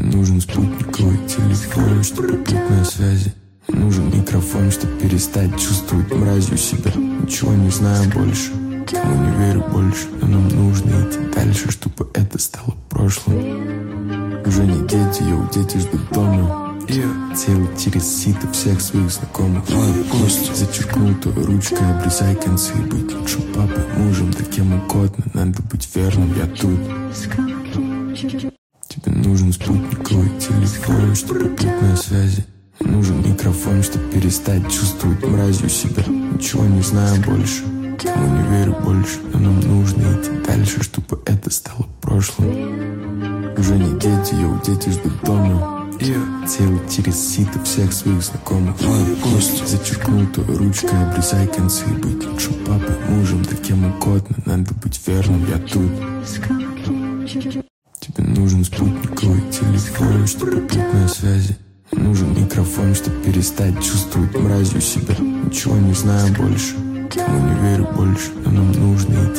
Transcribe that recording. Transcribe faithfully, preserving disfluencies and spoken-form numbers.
нужен спутниковый телефон, чтобы быть на связи. Мне нужен микрофон, чтобы перестать чувствовать мразью себя. Ничего не знаю больше, кому не верю больше. Но нам нужно идти дальше, чтобы это стало прошлым. Уже не дети, йоу, дети ждут дома. Тело через сито всех своих знакомых. Мои кости зачеркнул той ручкой, обрезай концы. Быть лучшим папой, мужем, да кем угодно. Надо быть верным, я тут. Тебе нужен спутниковый телефон, чтобы быть на связи. Мне нужен микрофон, чтобы перестать чувствовать мразью себя. Ничего не знаю больше, кому не верю больше. Но нам нужно идти дальше, чтобы это стало прошлым. Уже не дети, йоу, дети ждут дома. Тело через сито всех своих знакомых. Мои кости зачеркнул той ручкой, обрезай концы. Быть лучшим папой, мужем, да кем угодно. Надо быть верным, я тут. Тебе нужен спутниковый телефон, чтобы быть на связи. Мне нужен микрофон, чтобы перестать чувствовать мразью себя. Ничего не знаю больше, кому не верю больше. Но нам нужно идти